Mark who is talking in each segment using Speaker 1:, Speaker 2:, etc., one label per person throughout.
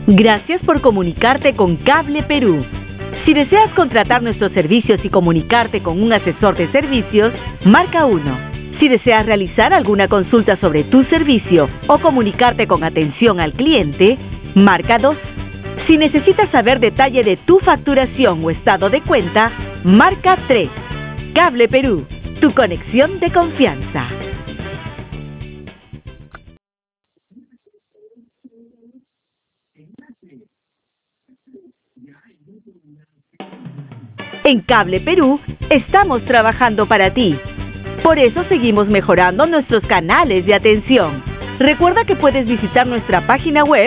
Speaker 1: Gracias por comunicarte con Cable Perú. Si deseas contratar nuestros servicios y comunicarte con un asesor de servicios, marca 1. Si deseas realizar alguna consulta sobre tu servicio o comunicarte con atención al cliente, marca 2. Si necesitas saber detalle de tu facturación o estado de cuenta, marca 3. Cable Perú, tu conexión de confianza. En Cable Perú estamos trabajando para ti. Por eso seguimos mejorando nuestros canales de atención. Recuerda que puedes visitar nuestra página web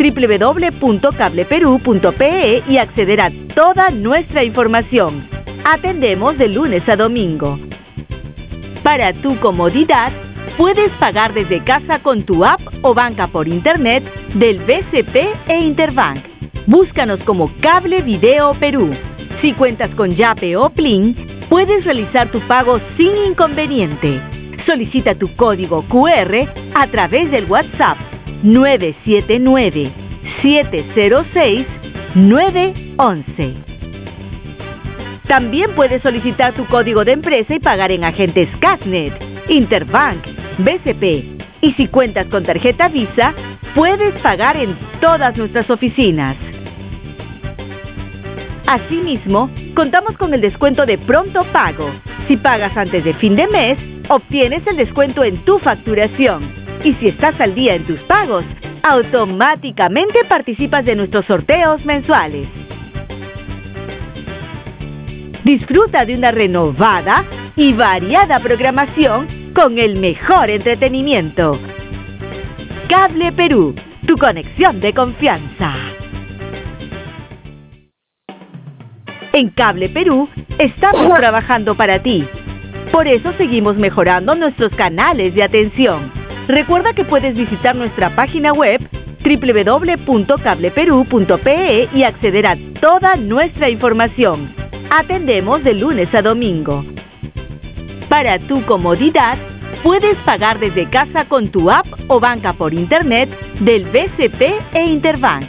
Speaker 1: www.cableperu.pe y acceder a toda nuestra información. Atendemos de lunes a domingo. Para tu comodidad, puedes pagar desde casa con tu app o banca por internet del BCP e Interbank. Búscanos como Cable Video Perú. Si cuentas con Yape o Plin, puedes realizar tu pago sin inconveniente. Solicita tu código QR a través del WhatsApp 979-706-911. También puedes solicitar tu código de empresa y pagar en agentes Casnet, Interbank, BCP. Y si cuentas con tarjeta Visa, puedes pagar en todas nuestras oficinas. Asimismo, contamos con el descuento de pronto pago. Si pagas antes de fin de mes, obtienes el descuento en tu facturación. Y si estás al día en tus pagos, automáticamente participas de nuestros sorteos mensuales. Disfruta de una renovada y variada programación con el mejor entretenimiento. Cable Perú, tu conexión de confianza. En Cable Perú estamos trabajando para ti. Por eso seguimos mejorando nuestros canales de atención. Recuerda que puedes visitar nuestra página web www.cableperu.pe y acceder a toda nuestra información. Atendemos de lunes a domingo. Para tu comodidad, puedes pagar desde casa con tu app o banca por internet del BCP e Interbank.